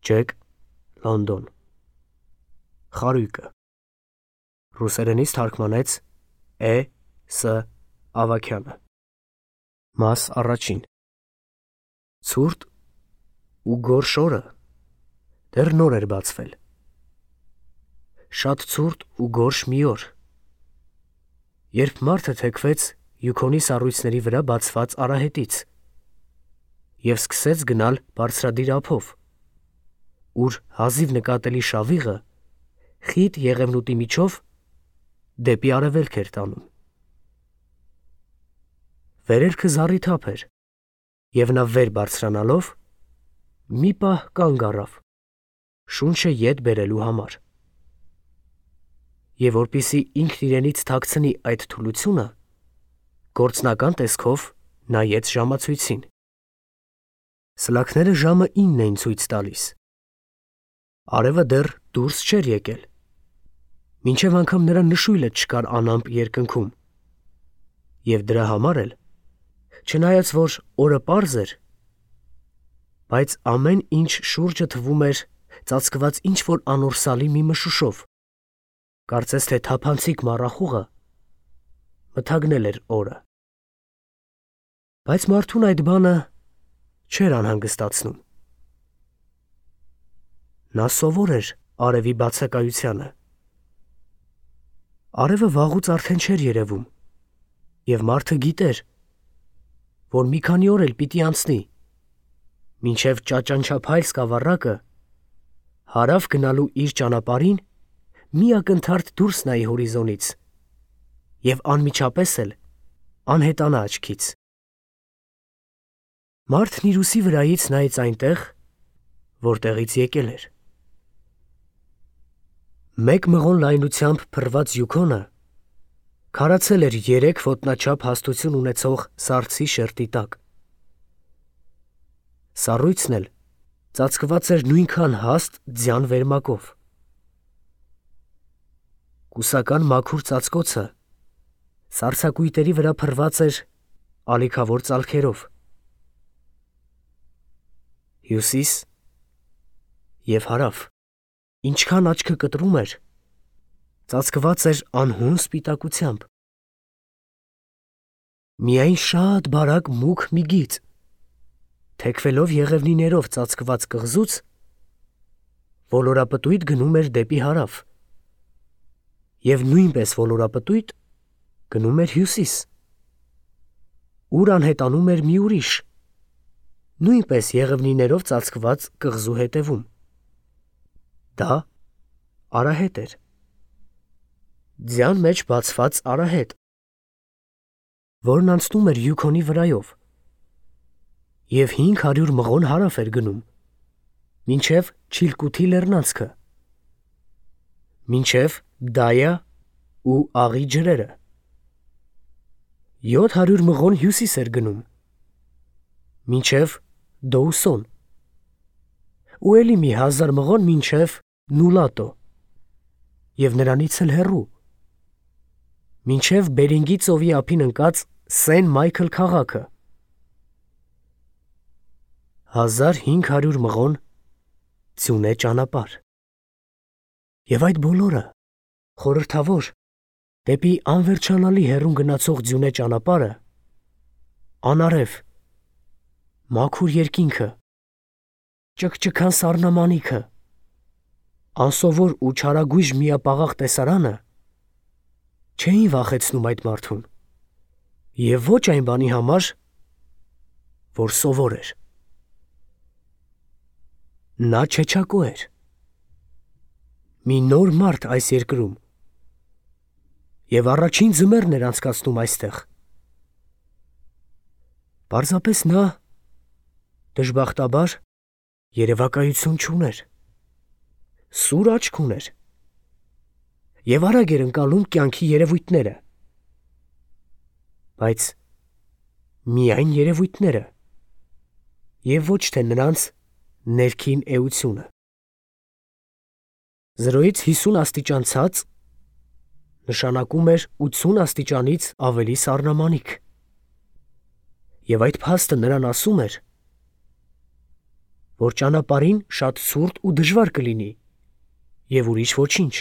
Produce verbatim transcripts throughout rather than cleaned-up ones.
Ջեք, Լոնդոն։ Խարույկը։ Ռուսերենից թարգմանեց Է. Ս. Ավագյանը։ Մաս առաջին։ Ցուրտ ու գորշ օրը դեռ նոր էր բացվել։ Շատ ցուրտ ու գորշ մի օր, երբ մարդը թեքվեց Յուքոնի սառույցների վրա բացված արահետից և սկսեց գնալ բարձրադիր ափով, ուր հազիվ նկատելի շավիղը խիտ եղևնուտի միջով դեպի արևելք էր տանում։ Վերելքը զառիթափ էր, և նա վեր բարձրանալով մի պահ կանգ առավ, շունչը ետ բերելու համար։ Եվ որպեսզի ինքն իրենից թաքցնի այդ թուլությունը, գործնական տեսքով նայեց ժամացույցին։ Սլաքները ժամը ինն էին ցույց տալիս։ Արևը դեռ դուրս չէր եկել, մինչև անգամ նրա նշույլը չկար անամպ երկնքում, և դրա համար էլ, չնայած որ օրը պարզ էր, բայց ամեն ինչ շուրջը թվում էր ծածկված ինչ-որ անորսալի մի մշուշով, կարծես թե թափանցիկ մառախուղը մթագնել էր օրը։ Բայց մարդուն այդ բանը չէր անհանգստացնում։ Նա սովոր էր արևի բացակայությանը։ Արևը վաղուց արդեն չէր երևում, և մարդը գիտեր, որ մի քանի օր էլ պիտի անցնի, մինչև ճաճանչափայլ սկավառակը հարավ գնալու իր ճանապարհին մի ակնթարթ դուրս նայի հորիզոնից և անմիջապես էլ անհետանա աչքից։ Մարդն իր ուսի վրայից նայեց այնտեղ, որտեղից եկել էր։ Մեկ մղոն լայնությամբ փռված Յուքոնը քարացել էր երեք ոտնաչափ հաստություն ունեցող սառցի շերտի տակ։ Սառույցն էլ ծածկված էր նույնքան հաստ ձյան վերմակով։ Կուսական մաքուր ծածկոցը սառցակույտերի վրա փռված էր ալիքավոր ծալքերով։ Հյուսիս և հարավ, ինչքան աչքը կտրում էր, ծածկված էր անհուն սպիտակությամբ։ Միայն շատ բարակ մուգ մի գիծ, թեքվելով եղևնիներով ծածկված կղզուց, ոլորապտույտ գնում էր դեպի հարավ և նույնպես ոլորապտույտ գնում էր հյուսիս, ուր անհետանում էր մի ուրիշ, նույնպես եղևնիներով ծածկված կղզու հետևում։ Դա արահետ էր, ձյան մեջ բացված արահետ, որն անցնում էր Յուքոնի վրայով և հինգ հարյուր մղոն հարավ էր գնում, մինչև Չիլկութի լեռնանցքը, մինչև Դայա ու Աղի ջրերը, յոթ հարյուր մղոն հյուսիս էր գնում, մինչև Դոուսոն, ու էլի մի հազար մղոն մինչև Նուլատո, և նրանից էլ հեռու, մինչև Բերինգի ծովի ափին ընկած Սեն Մայքլ քաղաքը, հազար հինգ հարյուր մղոն ձյունե ճանապարհ։ Եվ այդ բոլորը, խորհրդավոր, դեպի անվերջանալի հեռուն գնացող ձյունե ճանապարհը, անարև, մաքուր երկինքը, ճկճկան սառնամանիքը, անսովոր ու չարագույժ միապաղաղ տեսարանը չէին վախեցնում այդ մարդուն, և ոչ այն բանի համար, որ սովոր էր։ Նա չեչակո էր, մի նոր մարդ այս երկրում, և առաջին ձմեռն էր անցկացնում այստեղ։ Պարզապես նա, դժբախտաբար, երևակայություն չուներ, սուր աչք ուներ և արագ էր ընկալում կյանքի երևույթները, բայց միայն երևույթները և ոչ թե նրանց ներքին էությունը։ Զրոյից հիսուն աստիճան ցած նշանակում էր ութսուն աստիճանից ավելի սառնամանիք, և այդ փաստը նրան ասում էր, որ ճանապարհին շատ ցուրտ ու դժվար կլինի, եւ ուրիշ ոչինչ։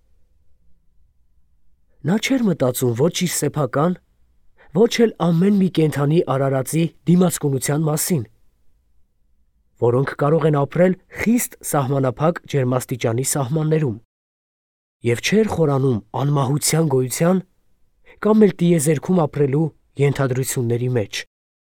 Նա չէր մտածում ոչ իր սեփական, ոչ էլ ամեն մի կենդանի արարածի դիմացկունության մասին, որոնք կարող են ապրել խիստ սահմանափակ ջերմաստիճանի սահմաններում, եւ չէր խորանում անմահության գոյության կամ էլ տիեզերքում ապրելու ենթադրությունների մեջ։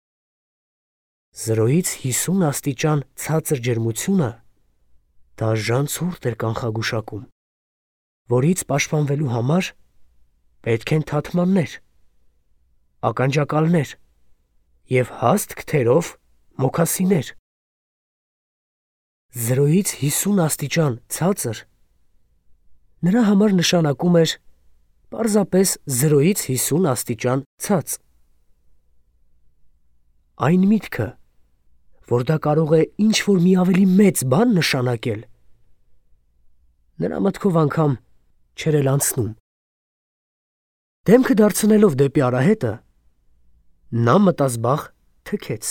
Զրոյից հիսուն աստիճան ցածր ջերմությունը դաժան ցուրտ էր կանխագուշակում, որից պաշտպանվելու համար պետք են թաթմաններ, ականջակալներ եւ հաստ քթերով մոքասիներ։ Զրոյից հիսուն աստիճան ցածր նրա համար նշանակում էր պարզապես զրոյից հիսուն աստիճան ցած։ Այն միտքը, որ դա կարող է ինչ-որ մի ավելի մեծ բան նշանակել, նրա մտքով անգամ չէր էլ անցնում։ Դեմքը դարձնելով դեպի արահետը, նա մտազբաղ թքեց։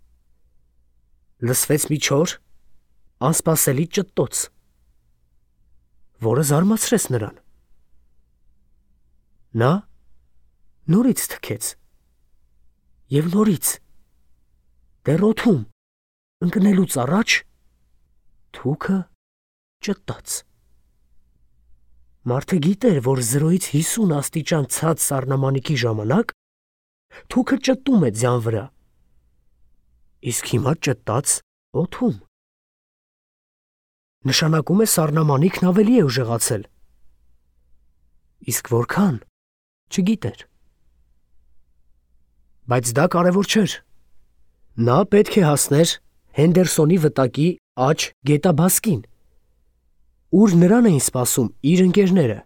Լսվեց մի չոր, անսպասելի ճտտոց, որը զարմացրեց նրան։ Նա նորից թքեց և նորից, դեռ օդում ընկնելուց առաջ թուքը ճտտաց։ Մարդը գիտեր, որ զրոյից հիսուն աստիճան ցած սառնամանիքի ժամանակ թուքը ճտտում է ձյան վրա, իսկ հիմա ճտտաց օդում։ Նշանակում է սառնամանիքն ավելի է ուժեղացել, իսկ որքան չգիտեր։ Բայց դա կարևոր չէր։ Նա պետք է հասներ Հենդերսոնի վտակի աջ գետաբասկին, ուր նրան էին սպասում իր ընկերները։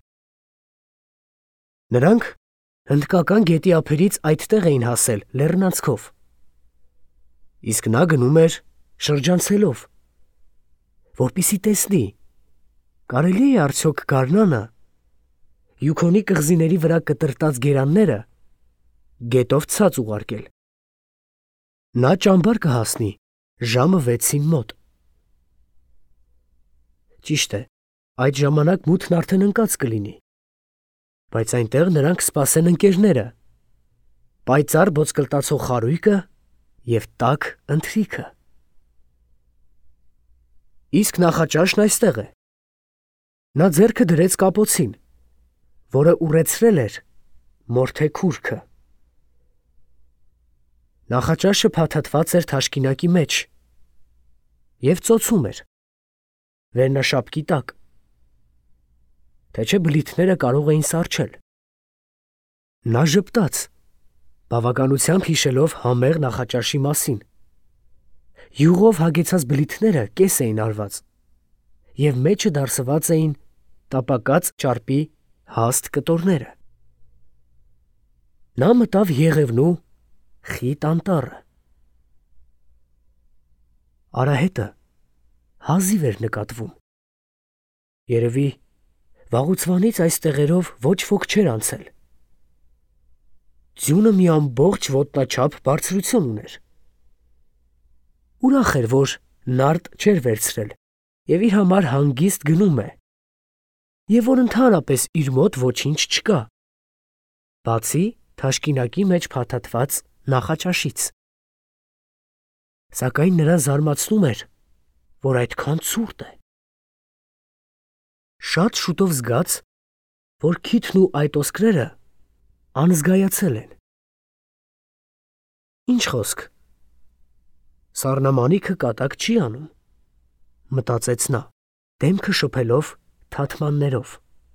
Նրանք հնդկական գետի ափերից այդտեղ էին հասել լեռնանցքով, իսկ նա գնում էր շրջանցելով, որպեսզի տեսնի, կարելի է արդյոք գարնանը Յուքոնի կղզիների վրա կտրտած գերանները գետով ցած ուղարկել։ Նա ճամբար կհասնի ժամը վեցին մոտ։ Ճիշտ է, այդ ժամանակ մութն արդեն ընկած կլինի, բայց այնտեղ նրան կսպասեն ընկերները, պայծառ ոսկլտացող խարույկը և տաք ընթրիքը։ Իսկ նախաճաշն այստեղ է։ Նա ձեռքը դրեց կապոցին, որը ուռեցրել էր մորթե քուրքը։ Նախաճաշը փաթաթված էր թաշկինակի մեջ և ծոցում էր վերնաշապկի տակ, թե չէ բլիթները կարող էին սառչել։ Նա ժպտաց, բավականությամբ հիշելով համեղ նախաճաշի մասին։ Յուղով հագեցած բլիթները կես էին արված և մեջը դարսված էին տապակած ճարպի հաստ կտորները։ Նա մտավ Եղևնու խիտ անտառը։ Արահետը հազիվ էր նկատվում։ Երևի վաղուցվանից այս տեղերով ոչ ոք չէր անցել։ Ձյունը մի ամբողջ ոտնաչափ բարձրություն ուներ։ Ուրախ էր, որ նարդ չէր վերցրել և իր համար հանգիստ գնում է, և որ ընդհանրապես իր մոտ ոչինչ չկա, բացի թաշկինակի մեջ փաթաթված նախաճաշից։ Սակայն նրան զարմացնում էր, որ այդքան ցուրտ է։ Շատ շուտով զգաց, որ քիթն ու այդ ոսկրերը անզգայացել են։ Ինչ խոսք, սառնամանիքը կատակ չի անում, մտածեց նա, դեմքը շփելով թաթմաններով։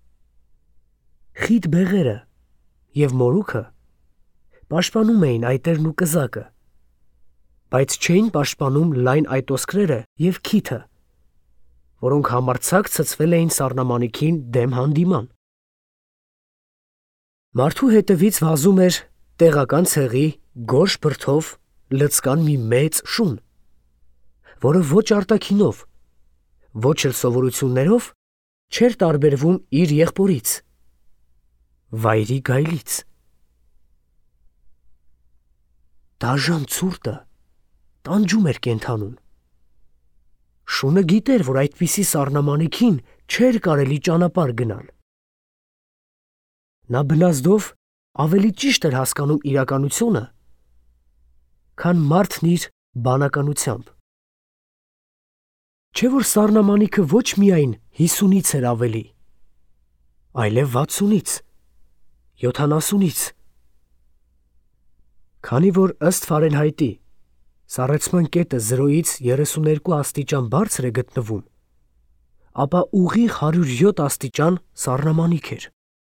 Խիտ բեղերը և մորուքը պաշտպանում էին այտերն ու կզակը, բայց չէին պաշտպանում լայն այտոսկրերը և քիթը, որոնք համարձակ ցցվել էին սառնամանիքին դեմ հանդիման։ Մարդու հետևից վազում էր տեղական ցեղի գորշ բրդով լցկան մի մեծ շուն, որը ոչ արտաքինով, ոչ էլ սովորություններով չէր տարբերվում իր եղբորից, վայրի գայլից։ Դաժան ցուրտը տանջում էր կենդանուն, Շունը գիտեր, որ այդպիսի սառնամանիքին չէր կարելի ճանապարհ գնալ։ Նա բնազդով ավելի ճիշտ էր հասկանում իրականությունը, քան մարդն իր բանականությամբ։ Չէ՞ որ սառնամանիքը ոչ միայն հիսունից էր ավելի, այլև վաթսունից, յոթանասունից։ Քանի որ ըստ Ֆարենհայտի սառեցման կետը զրոյից երեսուներկու աստիճան բարձր է գտնվում, ապա ուղիղ հարյուր յոթ աստիճան սառնամանիք էր։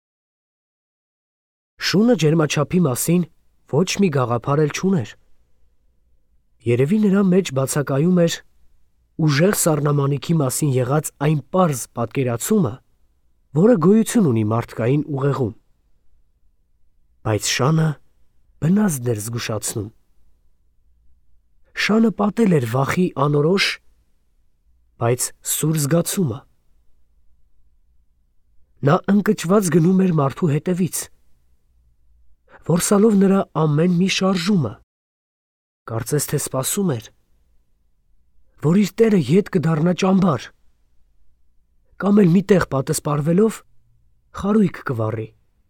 Շունը ջերմաչափի մասին ոչ մի գաղափար էլ չուներ։ Երևի նրա մեջ բացակայում էր ուժեղ սառնամանիքի մասին եղած այն պարզ պատկերացումը, որը գոյություն ունի մարդկային ուղեղում։ Բայց շանը բնազդն էր զգուշացնում։ Շանը պատել էր վախի անորոշ, բայց սուր զգացումը։ Նա ընկճված գնում էր մարդու հետևից, որսալով նրա ամեն մի շարժումը, կարծես թե սպասում էր, որ իր տերը ետ կդառնա ճամբար, կամ էլ մի տեղ պատսպարվելով խարույկ կվառի։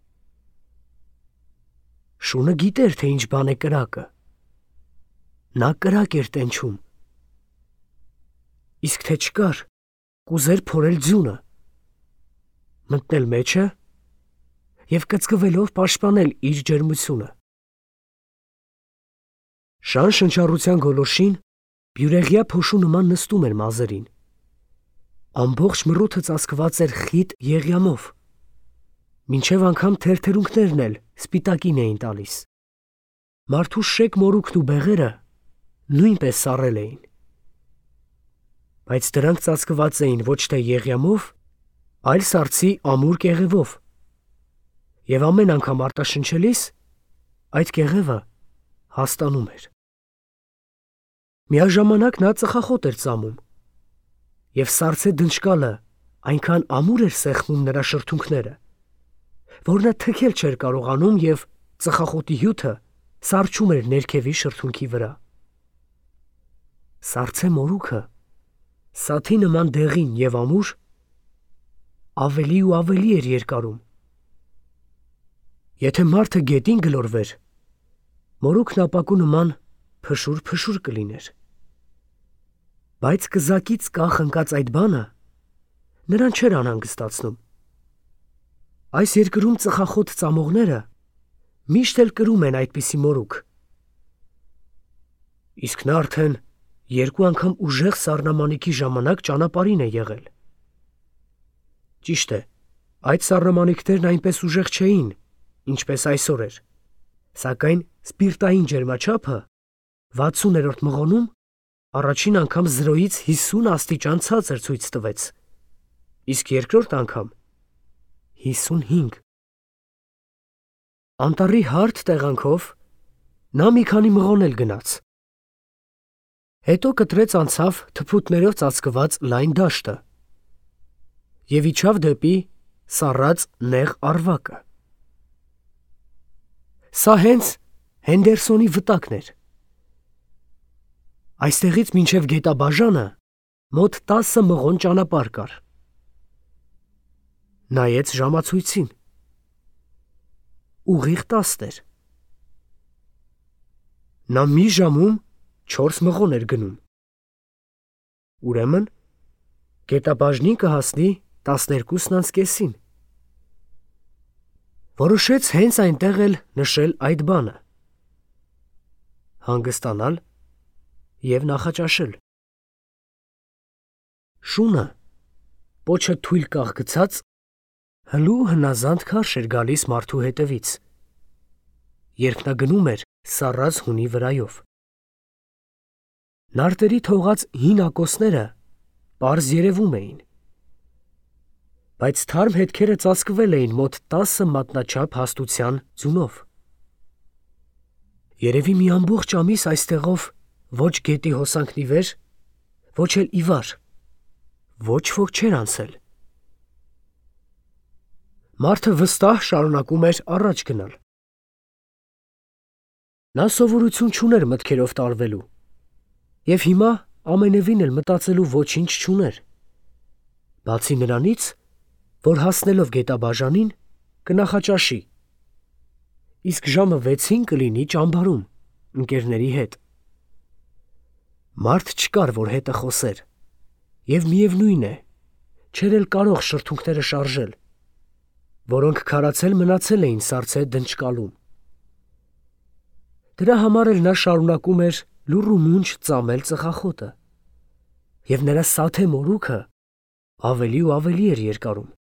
Շունը գիտեր, թե ինչ բան է կրակը։ Նա կրակ էր տենչում։ Իսկ թե չկար, կուզեր փորել ձյունը, մտնել մեջը և կծկվելով պաշտպանել իր ջերմությունը։ Շան շնչառության գոլորշին բյուրեղյա փոշու նման նստում էր մազերին։ Ամբողջ մռութը ծածկված էր խիտ եղյամով, մինչև անգամ թերթերունքներն էլ սպիտակին էին տալիս։ Մարդու շեկ մորուքն ու բեղերը նույնպես սառել էին։ Բայց դրանք ծածկված էին ոչ թե եղյամով, այլ սառցի ամուր կեղևով, և ամեն անգամ արտաշնչելիս այդ կեղևը հաստանում էր։ Միաժամանակ նա ծխախոտ էր ծամում, և սառցե դնչկալը այնքան ամուր էր սեղմում նրա շրթունքները, որ նա թքել չէր կարողանում և ծխախոտի հյութը սառչում էր ներքևի շրթունքի վրա։ Սառցե մորուքը, սաթի նման դեղին և ամուր, ավելի ու ավելի էր երկարում։ Եթե մարդը գետին գլորվեր, մորուքն ապակու նման փշուր-փշուր կլիներ։ Բայց կզակից կախ ընկած այդ բանը նրան չէր անհանգստացնում։ Այս երկրում ծխախոտ ծամողները միշտ էլ կրում են այդպիսի մորուք։ Իսկ նա արդեն երկու անգամ ուժեղ սառնամանիքի ժամանակ ճանապարհին է եղել։ Ճիշտ է, այդ սառնամանիքներն այնպես ուժեղ չէին, ինչպես այսօր էր, սակայն սպիրտային ջերմաչափը վաթսուներորդ մղոնում առաջին անգամ զրոյից հիսուն աստիճան ցածր ցույց տվեց, իսկ երկրորդ անգամ հիսունհինգ։ Անտառի հարթ տեղանքով նա մի քանի մղոն էլ գնաց։ Հետո կտրեց անցավ թփուտներով ծածկված լայն դաշտը և իջավ դեպի սառած նեղ առվակը։ Սա հենց Հենդերսոնի վտակն էր։ Այստեղից մինչև գետաբաժանը մոտ տասը մղոն ճանապարհ կար։ Նայեց ժամացույցին։ Ուղիղ տասն էր։ Նա մի ժամում չորս մղոն էր գնում։ Ուրեմն գետաբաժնին կհասնի տասներկուսն անց կեսին։ Որոշեց հենց այնտեղ էլ նշել այդ բանը, հանգստանալ և նախաճաշել։ Շունը, պոչը թույլ կաղ գցած, հլու հնազանդ քարշ էր գալիս մարդու հետևից, երբ նա գնում էր սառած հունի վրայով։ Նարտերի թողած հին ակոսները պարզ երևում էին, բայց թարմ հետքերը ծածկվել էին մոտ տասը մատնաչափ հաստության ձյունով։ Երևի մի ամբողջ ամիս այստեղով ոչ գետի հոսանքն ի վեր, ոչ էլ ի վար, ոչ ոք չէր անցել։ Մարդը վստահ շարունակում էր առաջ գնալ։ Նա սովորություն չուներ մտքերով տարվելու, և հիմա ամենևին էլ մտածելու ոչինչ չուներ։ Բացի նրանից, որ հասնելով գետաբաժանին կնախաճաշի, իսկ ժամը վեցին կլինի ճամբարում ընկերների հետ։ Մարդ չկար, որ հետը խոսեր, և միևնույն է, չէր էլ կարող շրթունքները շարժել, որոնք քարացել մնացել էին սառցե դնճկալում։ Դրա համար էլ նա շարունակում էր լուռ ու մունջ ծամել ծխախոտը, և նրա սաթե մորուքը ավելի ու ավելի էր երկարում։